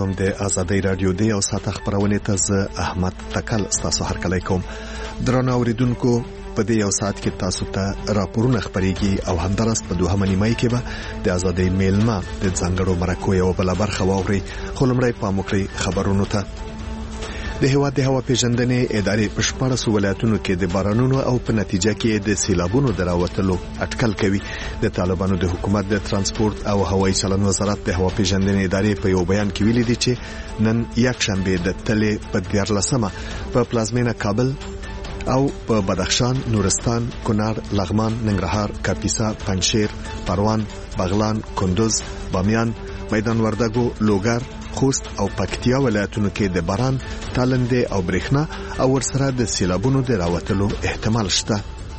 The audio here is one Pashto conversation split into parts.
علیکم. د آزادۍ رادیو د یو ساعت خبرونه ته ز احمد تکل تاسو هرکلی کوم. درنو اوریدونکو، په دې یو ساعت کې تاسو ته راپورونه خبريږي او همدارس په دوهمه نیمه کې به د آزادۍ میلمه د ځانګړو مرکو یو بل برخه واوري. خلمړی پاموکري خبرونو ته د هیواد د هوا پیژندنې ادارې په 14 ولایتونو کې د بارانونو او په نتیجه کې د سیلابونو دراوتلو اټکل کوي. د طالبانو د حکومت د ترانسپورت او هوایي چلن وزارت د هوا پیژندنې ادارې په یو بیان کې ویلي دي چې نن یک شنبه د تلې په 14مه په پلازمینه کابل او په بدخشان، نورستان، کنړ، لغمان، ننګرهار، کاپیسا، پنجشیر، پروان، بغلان، کندوز، بامیان، میدان وردګو، لوګر، خوست او پکتیا ولایتونو کې د باران، تالنده او برېښنا او ورسره د سیلابونو د راوتلو احتمال شته.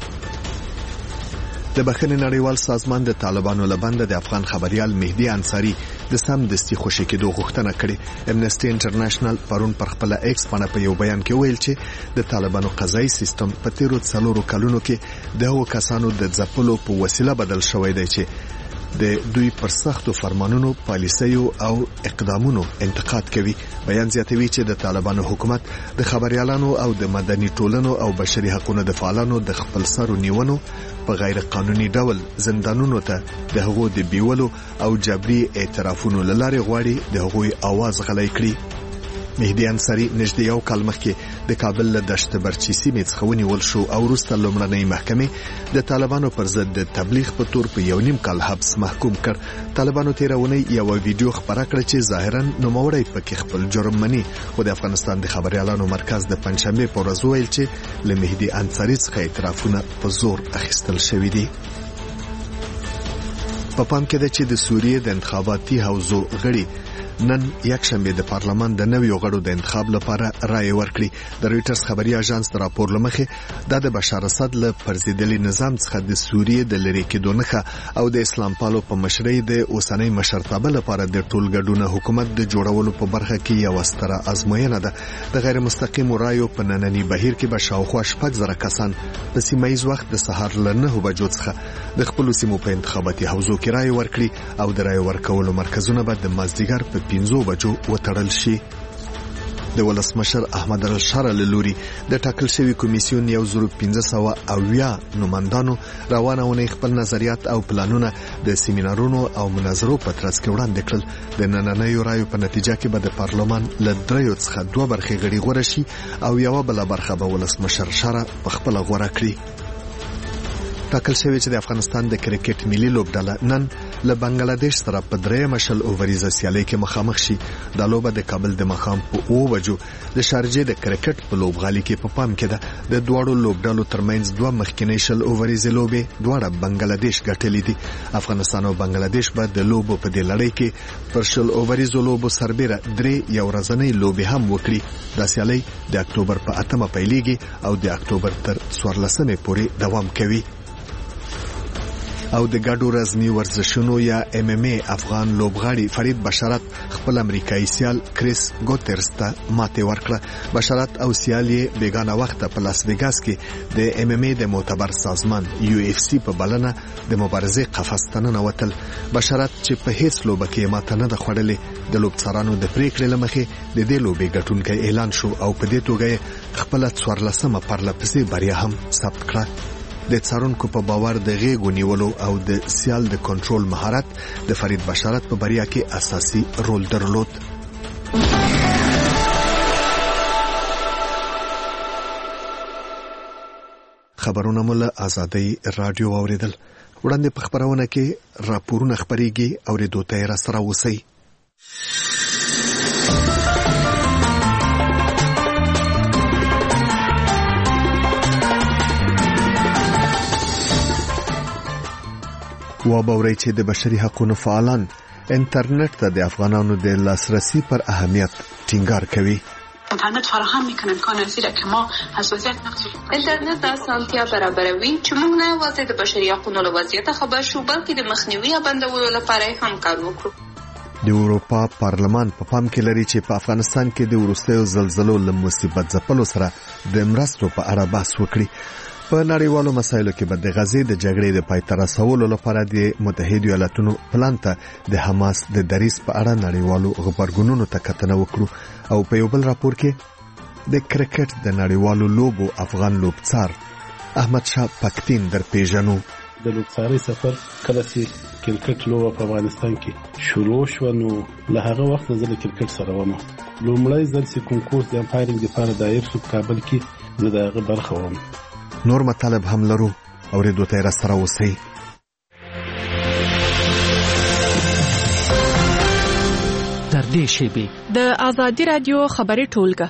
د بخښنې نړیوال سازمان د طالبانو لبند د افغان خبريال مهدي انصاری د سم دستي خوشي کېدو غوښتنه کړې. امنسټي انټرنیشنل پرون پر خپل ایکس باندې په یو بیان کې ویل چې د طالبانو قضایي سیستم په تیرو 4 کلونو کې د هغو کسانو د ځپلو په وسیله بدل شوی دی چې د دوی پر سختو فرمانونو، پالیسیو او اقدامونو انتقاد کوي. بیان زیاتوي چې د طالبانو حکومت د خبريالانو او د مدني ټولنو او بشري حقوقو د فعالانو د خپل سرو نیونو په غیر قانوني ډول زندانونو ته د هغو د بیولو او جبري اعترافونو لاره غواړي د هغوی आवाज غلي کړي. مهدي انصاری نږدې یو کال مخکې د کابل له دشت برچی سیمې څخه ونیول شو او وروسته لومړنۍ محکمې د طالبانو پر ضد د تبلیغ په تور په 1.5 کال حبس محکوم کړ. طالبانو تیرونی یو ویډیو خبره کړه چې ظاهرا نوموړی پکې خپل جرم مني، خو د افغانستان د خبريالانو مرکز د پنځشنبه په ورځ ویل چې له مهدي انصاری څخه اعترافونه په زور اخیستل شوی دي. په پام کې ده چې د سوریې د انتخاباتي حوزو غړي نن یک شنبه د پارلمان د نویو غړو د انتخاب لپاره رائے ورکړي. د رويټرز خبري اژانس د راپور لمخې د بشار اسد له پرزیدلي نظام څخه د سوریې د لری کېدو نښه او د اسلام پالو په مشرۍ د اوسنۍ مشرتابه لپاره د ټولګډونه حکومت د جوړولو په برخه کې یو ستره ازموینه ده. د غیر مستقیم رایو په نننی بهیر کې به شاوخوا 6,000 کسان په سیمایي وخت د سهار له 9 بجو څخه د خپل سیمو په انتخاباتي حوزو کې رائے ورکړي او د رائے ورکولو مرکزونه به د مازدیګر په 5 بجو وتړل شي. د ولسمشر احمد الشاره لوري د ټاکل شوی کمیسیون 1500 نوماندانو روانونه خپل نظریات او پلانونه د سیمینارونو او مناظرو په ترڅ کې وړاندې کړل. د نننیو رایو په نتیجه کې به د پارلمان له 3 څخه 2 برخې غړي غوړه شي او یو بل برخه به ولسمشر شاره په خپل غوړه کړي. ټاکل شوی چې د افغانستان د کرکټ ملي لوبډله نن له بنگلاديش سره په 3 مشل اووریزه سیالي کې مخامخ شي. د لوبه د کابل د مخام په 9 بجو د شارجې د کرکټ په لوبغالي کې په پام کې ده. د دوړو لوبډلو ترمنځ 2 مخکینی شل اووریزه لوبې دواړه بنگلاديش ګټلې دي. افغانستان او بنگلاديش به د لوبو په دې لړۍ کې پر شل اووریزو لوبو سربېره 3 یو ورځنۍ لوبې هم وکړي. د سیالي د اکتوبر په 8مه پیلېږي او د اکتوبر تر 14مې پورې دوام کوي. او د ګډو رزمي ورزشونو یا MMA افغان لوبغاړي فرید بشارت خپل امریکایي سیال کریس ګوترز ته ماته ورکړه. بشارت او سیال یې بیگانه وخت په لاس ویګاس کې د MMA د معتبر سازمان UFC په بلنه د مبارزې قفس ته ننوتل. بشارت چې په هیڅ لوبه کې ماته نه د خوړلې د لوبڅارانو د پریکړې لمخې د دې لوبې ګټونکی اعلان شو او په دې توګه خپل 14مه پرلپسې بریا هم ثبت کړه. د څارونکو په باور د غېږو نیولو او د سیال د کنټرول مهارت د فرید بشارت په بریا کې اساسي رول درلود. خبرونه مله آزادۍ رادیو اوریدل. وړاندې په خبرونه کې راپورونه خبريږي او د دوتای را سره وسی. وابوري چې د بشري حقوقو فعالان انټرنیټ ته د افغانانو د لاسرسي پر اهمیت ټینګار کوي. اینترنت فراهم میکنه امکان زیرا که ما از وضعیت نقص اینترنت د اسانتیا برابروي چې موږ نه یوازې د بشري حقوقو له وضعیت خبر شو بلکې د مخنیوي او بندولو لپاره هم کار وکړو. د اروپا پارلمان په پام کې لري چې په افغانستان کې د وروستیو زلزلو له مصیبت ځپلو سره د مرستو په اړه بحث وکړي. په نړیوالو مسایلو کې به د غزې د جګړې د پای ته رسولو لپاره د متحده ایالاتونو پلان ته د حماس د دریځ په اړه نړیوالو خبرګونونو ته کتنه وکړو او په یو بل راپور کې د کرکټ د نړیوالو لوبو افغان لوبڅار احمد شاه پکتین در پیژنو. د لوبڅاري سفر کله چې کرکټ لوبه په افغانستان کې شروع شو نو له هغه وخت زه د کرکټ سره وم. لومړی ځل چې کنکورس د امپایرینګ لپاره دایر شو کابل کې زه د هغه برخه وم. نور مطالب هم لرو اوریدو ته سره اوسئ. تر دې شیبې د آزادي رادیو خبري ټولګه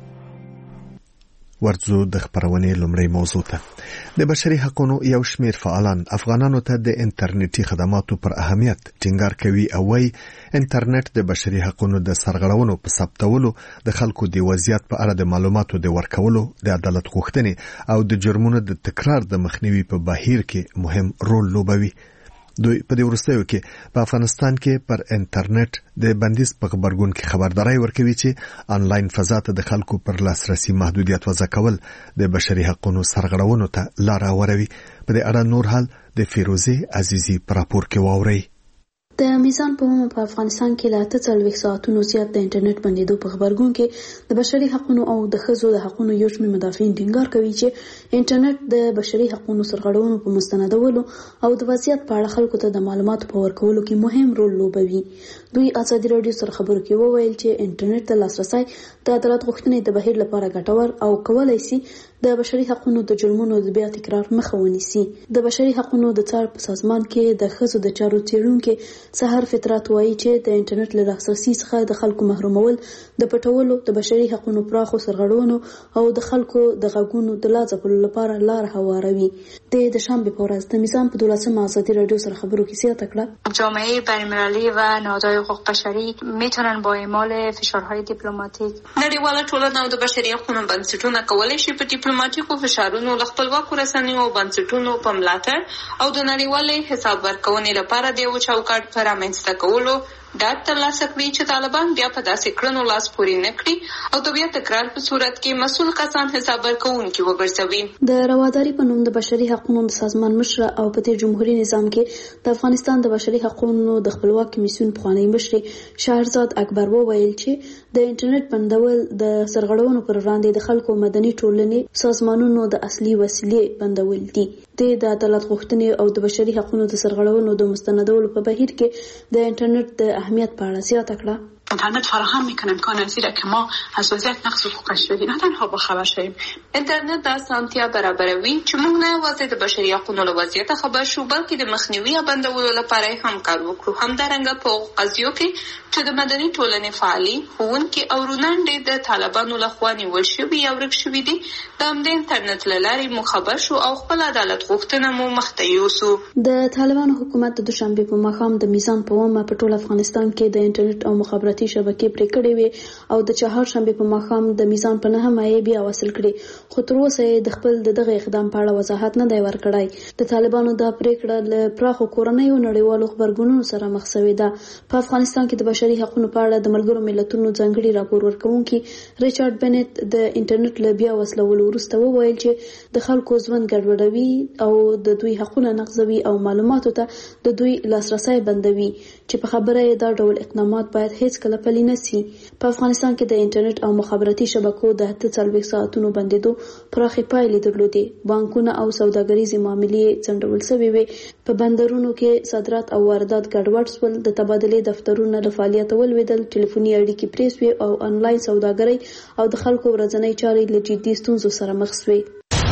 ورځو د خبرونې لومړی موضوع ته. د بشري حقوقو یو شمېر فعالان افغانانو ته د انټرنیټي خدماتو پر اهمیت ټینګار کوي او وايي انټرنیټ د بشري حقوقو د سرغړونو په ثبتولو، د خلکو د وضعیت په اړه د معلوماتو د ورکولو، د عدالت غوښتنې او د جرمونو د تکرار د مخنیوي په بهیر کې مهم رول لوبوي. دوی په دې وروستیو کې په افغانستان کې پر انټرنیټ د بندیز په خبرګون کې خبرداري ورکوي چې انلاین فضا ته د خلکو پر لاسرسي محدودیت وضع کول د بشري حقوقو سرغړونو ته لار هواروي. په دې اړه نور حال د فیروزه عزیزی پر راپور کې واوري. د میزان په مو په افغانستان کې لا 43 ساعتونو زیات د انټرنیټ بندیدو په خبرګون کې د بشري حقوقو او د ښځو د حقوقو یو شمېر مدافعین ټینګار کوي چې انټرنیټ د بشري حقوقو سرغړونو په مستندولو او د وضعیت په اړه خلکو ته د معلوماتو په ورکولو کې مهم رول لوبوي. دوی آزادي رادیو سره خبرو کې وویل چې انټرنیټ ته لاسرسي د عدالت غوښتنې د بهیر لپاره ګټور او کولای شي د بشري حقوقو د جرمونو د بیا تکرار مخه ونیسي. د بشري حقوقو د څار په سازمان کې د ښځو د چارو څیړونکو سحر فطرت وایي چې د انټرنیټ له لاسرسي څخه د خلکو محرومول د پټولو، د بشري حقوقو پراخو سرغړونو او د خلکو د غږونو د لا ځپلو لپاره لار هواروي. د شنبه په ورځ د میزان په 12 آزادي رادیو سره خبرو کې زیاته کړه جامعه بین‌المللی و نهادهای حقوق بشری میتونن با اعمال فشارهای دیپلماتیک نړیواله ټولنه او د بشري حقوقو بنسټونه کولای شي په ډیپلوماټیکو فشارونو له خپلواکو رسنیو او بنسټونو په ملاتړ او د نړیوالې حساب ورکونې لپاره د یو چوکاټ پر رامنځته کولو دا ترلاسه کړي چې طالبان بیا په داسې کړنو لاس پورې نه کړي او د بیا تکرار په صورت کې مسؤل کسان حساب ورکوونکي وګرځوي. د رواداري په نوم د بشري حقوقو د سازمان مشر او په تیر جمهوریت نظام کې د افغانستان د بشري حقوقو د خپلواک کمیسیون پخوانی مشر شهرزاد اکبر وویل چې د انټرنیټ بندول د سرغړونو پر وړاندې د خلکو مدني ټولنې سازمانونو د اصلي وسیلې بندول دي. د عدالت غوښتنې او د بشري حقوقو د سرغړونو د مستندولو په بهیر کې د انټرنیټ د اهمیت په اړه زیاته کړه. اینترنت فراهم میکنه امکان زیرا که ما از وضعیت نقض حقوق بشری نه تنها با خبر شویم. اینترنت د اسانتیا برابروي چې موږ نه یوازې د بشري حقوقو له وضعیت خبر شو بلکې د مخنیوي یا بندولو لپاره هم کار وکړو. همدارنګه په قضیو کې چې د مدني ټولنې فعالي ښوونکي او رونانډې د طالبانو لخوا نیول شوي یا ورک شوي دي د همدې انټرنیټ له لارې مو خبر شو او خپل عدالت غوښتنه مو مخته یوسو. د طالبانو حکومت د دوشنبه په ماښام د میزان په ومه په ټول افغانستان کې د انټرنیټ او مخابراتي شبکې پرې کړې وي او د چهارشنبه په ماښام د میزان په 9 مې بیا وصل کړي، خو تر اوسه د خپل دغه اقدام په اړه وضاحت نه دی ورکړی. د طالبانو د پریکړه له پراخو کورنیو نړیوالو خبرګونونو سره مخ شوې ده. په افغانستان کې د بشري حقوقو په اړه د ملګرو ملتونو ځانګړي راپور ورکونکي ریچارډ بنت د انټرنیټ له بیا وصلولو وروسته وویل چې د خلکو ژوند ګډوډوي او د دوی حقوقونه نقضوي او معلوماتو ته د دوی لاسرسي بندوي چې په خبره یې دا ډول اقدامات باید هیڅ کله پلي نه شي. په افغانستان کې د انټرنیټ او مخابراتي شبکو د 48 ساعتونو بندیدو پراخې پایلې درلودې. بانکونه او سوداګریزې معاملې ځنډول شوې وې. په بندرونو کې صادرات او واردات ګډوډ شول. د تبادلې دفترونه له فعالیت ولوېدل. ټلیفوني اړیکې پرې شوې او انلاین سوداګري او د خلکو ورځنۍ چارې له جدي ستونزو سره مخ شوې.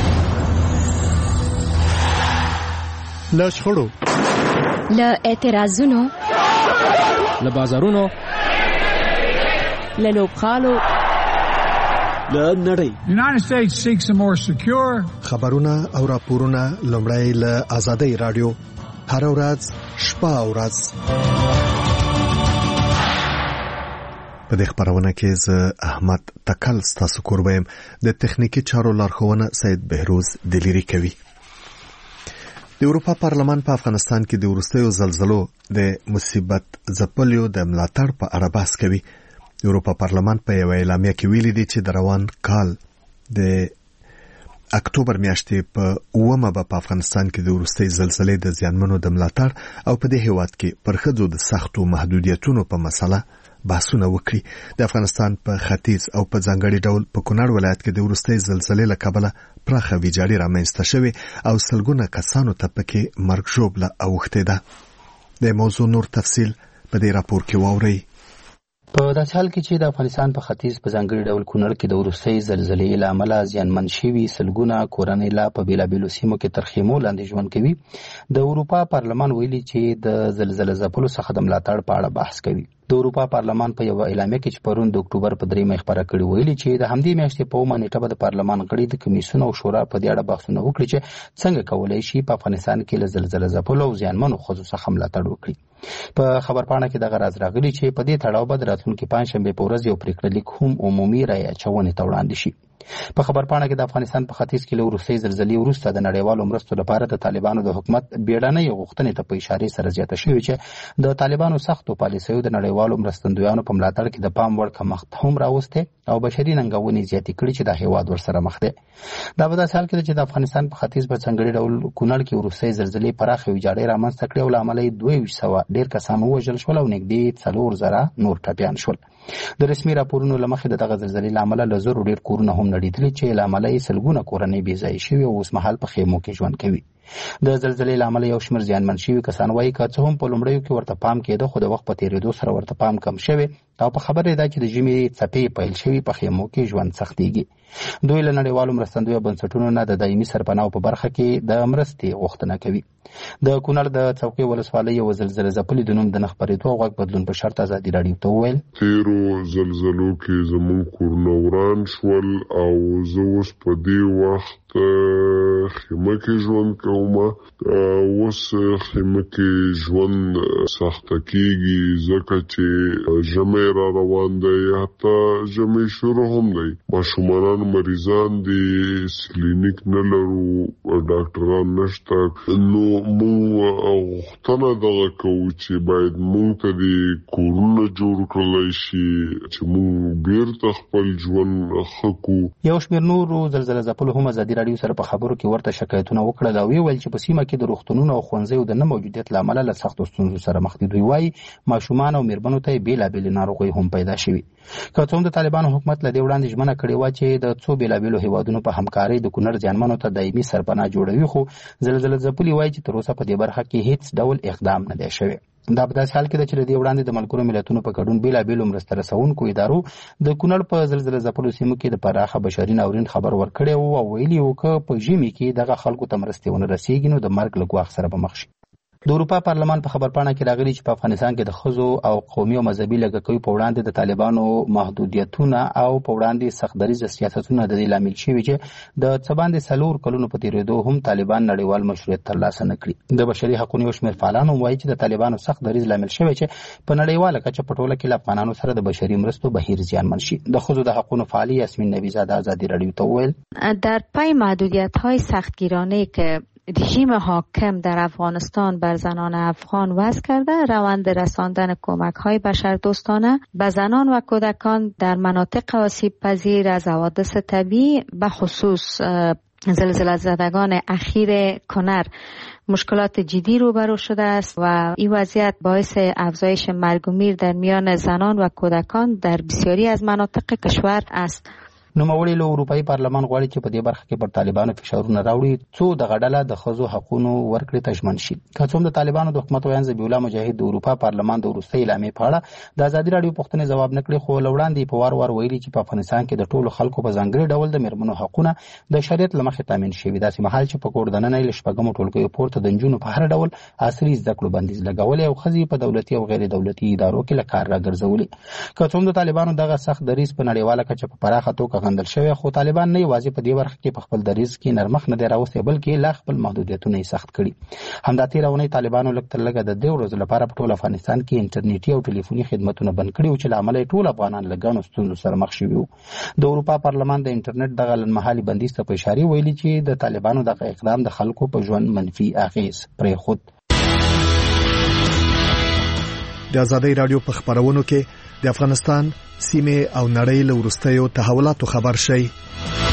له شخړو، له اعتراضونو، له بازارونو، له لوبخالو، له نړۍ. United States seeks a more secure. خبرونه او راپورونه لومړی له آزادۍ رادیو هر ورځ شپه او ورځ. په دې خبرونه کې زه احمد تکل ستاسو کوربم. د تخنیکی چارو لارښوونه سید بهروز دلیری کوي. د اروپا پارلمان په افغانستان کې د وروستیو زلزلو د مصیبت ځپلیو د ملاتړ په اړه بحث کوي. د اروپا پارلمان په یو اعلامیه کې ویلي دی چې د روان کال د اکتوبر میاشتې په 9 په افغانستان کې د وروستۍ زلزلې د زیانمنو د ملاتړ او په دې هیواد کې پر ښځو د سختو محدودیتونو په مسله بحثونه وکړي. د افغانستان په ختیځ او په ځانګړي ډول په کونړ ولایت کې د وروستۍ زلزلې له کبله پراخه ویجاړي رامنځته شوې او سلګونه کسانو ته پکې مرګ ژوبله اوښتې ده. د موضوع نور تفصیل په دې راپور کې واورئ. په داسې حال کې چې د افغانستان په ختیځ په ځانګړي ډول کونړ کې د وروستۍ زلزلې له امله زیانمن شوي سلګونه کورنۍ لا په بېلابېلو سیمو کې تر خیمو لاندې ژوند کوي. د اروپا پارلمان ویلي چې د زلزله ځپلو څخه د ملاتړ په اړه بحث کوي. د اروپا پارلمان په یو اعلامیه کې چې پرون د اکتوبر په 3 خبره کړې ویلي چې د همدې میاشتې په 9 نیټه د پارلمان غړي د کمیسیون او شورا په دې اړه بحثونه وکړي چې څنګه کولای شي په افغانستان کې له زلزله ځپلو او زیانمنو ښځو څخه ملاتړ وکړي. په خبرپاڼه کې دغه راز راغلی چې په دې تړاو به د راتلونکي پنجشنبې په ورځ یو پریکړه لیک هم عمومي رایه اچونې ته وړاندې شي. په خبرپاڼه کې د افغانستان په ختیځ کې له وروستۍ زلزلې وروسته د نړیوالو مرستو لپاره د طالبانو د حکومت بیړنۍ غوښتنې ته په اشارې سره زیاته شوې چې د طالبانو سختو پالیسیو د نړیوالو مرستندویانو په ملاتړ کې د پام وړ کمښت هم راوستی او بشري ننګونې زیاتې کړي چې د هیواد ورسره مخ دی. دا په داسې حال کې چې د افغانستان په ختیځ په ځانګړي ډول کونړ کې وروستۍ زلزلې پراخه ویجاړۍ رامنځته کړې او له امله یې 2200 ډېر کسان ووژل شول او نږدې 4000 نور ټپیان شول. د رسمي راپورونو له مخې د دغه زلزلې له امله له زرو ډېر کورونه هم نړېدلي چې له امله یې سلګونه کورنۍ بېځایه شوي او اوس مهال په خیمو کې ژوند کوي. د زلزلې له امله یو شمېر زیانمن شوي کسان وایي که څه هم په لومړیو کې ورته پام کېده خو د وخت په تېرېدو سره ورته پام کم شوی او په خبره ده چې د ژمي څپې پیل شوي په خیمو کې ژوند سختېږي. دوی له نړیوالو مرستندویه بنسټونو نه د دایمي سرپناهو په برخه کې د مرستې غوښتنه کوي. د کونړ د څوکۍ ولسوالۍ یو زلزله ځپلي د نوم د نه خپرېدو او غږ بدلون په شرط ازادي راډیو ته وویل تېرو زلزلو کې زموږ کورونه وران شول او زه اوس په دې وخت خیمه کې ژوند کوم. اوس خیمه کې ژوند سخته کېږي ځکه چې ژمی را روان دی، حتی ژمی شروع هم دی. ماشومان مریضان دي، کلینیک نه لرو، ډاکټران نشته. نو موږ غوښتنه دغه کوو چې باید موږ ته د کورونه جوړ کړلی شي چې موږ بیرته خپل ژوند ښه کړو. یو شمېر نورو زلزله ځپلو هم ازادي راډیو سره په خبرو کې ورته شکایتونه وکړل او ویل چې په سیمه کې د روغتونونو او ښوونځیو د نه موجودیت له امله له سختو ستونزو سره مخ دي. دوی وایي ماشومان او میرمنو ته بېلابېلې ناروغۍ هم پیدا شوي. که څه هم د طالبانو حکومت له دې وړاندې ژمنه کړې وه چې د څو بېلابېلو هیوادونو په همکارۍ د کونړ زیانمنو ته دایمي سرپناه جوړوي، خو زلزله ځپلي وایي چې تر اوسه په دې برخه کې هیڅ ډول اقدام نه دی شوی. دا په داسې حال کې ده چې د دې وړاندې د ملګرو ملتونو په ګډون بېلابېلو مرسته رسونکو ادارو د کونړ په زلزله ځپلو سیمو کې د پراخه بشري ناورین خبر ورکړی و او ویلي و که په ژمي کې دغه خلکو ته مرستې ونه رسېږي نو د مرګ له ګواښ سره به مخ شي. د اروپا پارلمان په خبرپاڼه کې راغلي چې په افغانستان کې د ښځو او قومي او مذهبي لږکیو په وړاندې د طالبانو محدودیتونه او په وړاندې سختدریځه سیاستونه د دې لامل شوي چې د څه باندې 4 کلونو په تېرېدو هم طالبان نړیوال مشروعیت ترلاسه نه کړي. د بشري حقونو یو شمېر فعالان هم وایي چې د طالبانو سخت دریځ لامل شوی چې په نړیواله کچه په ټوله کې له افغانانو سره د بشري مرستو بهیر زیانمن شي. د ښځو د حقونو فعال یاسمین نبیزاده ازادي راډیو ته وویل در پی محدودیت‌های سختگیرانه که رژیم حاکم در افغانستان بر زنان افغان وضع کرده، روند رساندن کمک‌های بشردوستانه به زنان و کودکان در مناطق آسیب پذیر از حوادث طبیعی به خصوص زلزله زدگان اخیر کنر مشکلات جدی روبرو شده است و این وضعیت باعث افزایش مرگ و میر در میان زنان و کودکان در بسیاری از مناطق کشور است. نوموړي له اروپایي پارلمان غواړي چې په دې برخه کې پر طالبانو فشارونه راوړي څو دغه ډله د ښځو حقونو ورکړې ته ژمن شي. که څه هم د طالبانو د حکومت ویاند ذبیح الله مجاهد د اروپا پارلمان د وروستۍ اعلامیې په اړه د ازادي راډیو پوښتنې ځواب نه کړي، خو له وړاندې په وار ویلي چې په افغانستان کې د ټولو خلکو په ځانګړي ډول د میرمنو حقونه د شریعت له مخې تامین شوي، داسې مهال چې په کور دننه له شپږمو ټولګیو پورته د نجونو په هر ډول عصري زده کړو بندیز لګولی او ښځې په دولتي او غیر دولتي ادارو کې له کار راګرځولي. که څه هم د طالبانو دغه سخت دریځ په نړیواله کچه په پراخه توګه غندل شوی، خو طالبان نه یوازې په دې برخه کې په خپل دریځ کې نرمښت نه دی راوستی بلکې لا خپل محدودیتونه یې سخت کړي. همدا تېره اونۍ طالبانو لږ تر لږه د 2 ورځو لپاره په ټول افغانستان کې انټرنیټي او ټلیفوني خدمتونه بند کړي وو چې له امله ټول افغانان له ګڼو ستونزو سره مخ شوي وو. د اروپا پارلمان د انټرنیټ دغه لنډمهالي بندیز ته په اشارې ویلي چې د طالبانو دغه اقدام د خلکو په ژوند منفي اغېز پرېښود. د ازادۍ راډیو په خبرونو کې د افغانستان سیمه او نړۍ له وروستیو تحولاتو خبر شي.